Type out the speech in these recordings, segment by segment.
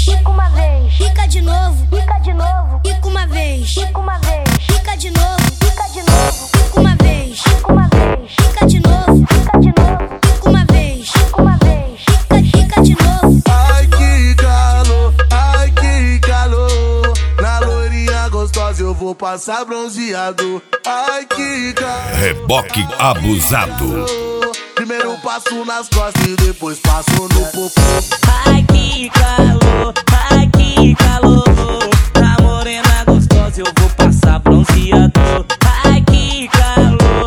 quica uma vez, quica de novo, quica de novo, quica uma vez, quica uma vez, quica de novo, quica de novo, quica uma vez, quica uma vez, quica de novo, quica de novo, quica uma vez, quica uma vez, quica de novo. Ai que calor, na loirinha gostosa eu vou passar bronzeado. Ai que calor, Reboque abusado. primeiro passo nas costas e depois passo no popô. Ai que calor, na morena gostosa eu vou passar bronzeador. Ai que calor,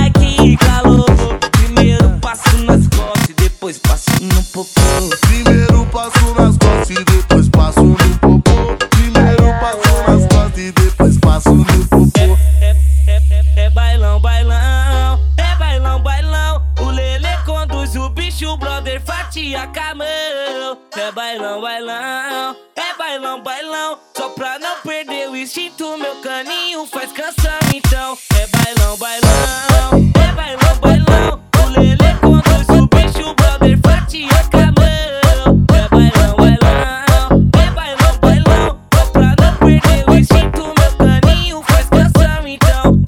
primeiro passo nas costas e depois passo no popô. Primeiro passo nas costas e depois passo no popô. Primeiro passo nas costas e depois passo no popô. É bailão, bailão, é bailão, bailão. O Lelê conduz o bicho, o brother fatia com a mão. É bailão, bailão, é bailão, bailão. Só pra não perder o instinto, meu caninho faz canção então. É bailão, bailão, é bailão, bailão. O Lelê conduz o bicho, o brother fatia com a mão. É bailão, bailão, é bailão, bailão. Só pra não perder o instinto, meu caninho faz canção então.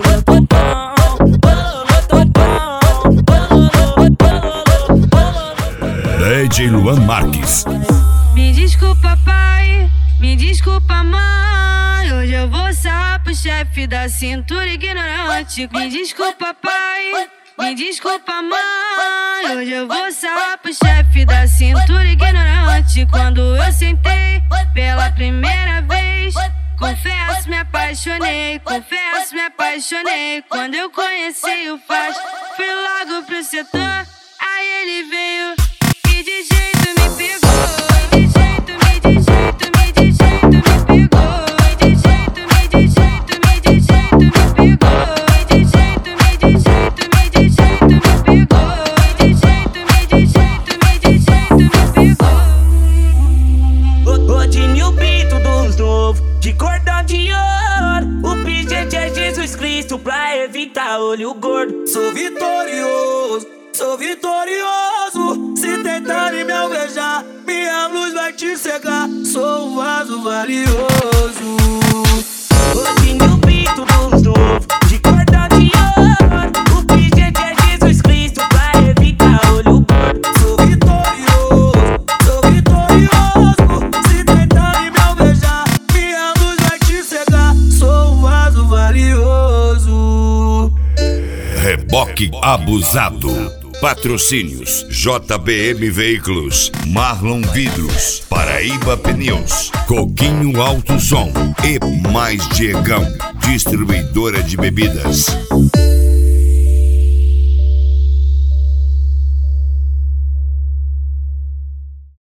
DJ Luan Marques. Me desculpa, pai, me desculpa, mãe. Hoje eu vou sarrar pro chefe da cintura ignorante. Me desculpa, pai, me desculpa, mãe. Hoje eu vou sarrar pro chefe da cintura ignorante. Quando eu sentei pela primeira vez, confesso, me apaixonei, confesso, me apaixonei. Quando eu conheci o Faz, fui logo pro setor. Aí ele veio e de jeito me pegou. De jeito me pegou. De jeito me pegou. De jeito me pegou. De jeito me pegou. Godinho Pinto dos novos, de cordão de ouro. O pingente é Jesus Cristo pra evitar olho gordo. Sou vitorioso, se tentarem me alvejar, minha luz vai te cegar. Sou um vaso valioso. Godinho Pinto dos novos, de cordão de ouro. O pingente é Jesus Cristo pra evitar olho gordo. Sou vitorioso, se tentarem me alvejar, minha luz vai te cegar. Sou um vaso valioso. Reboque abusado. Patrocínios: JBM Veículos, Marlon Vidros, Paraíba Pneus, Coquinho Alto Som e Mais Diegão, distribuidora de bebidas.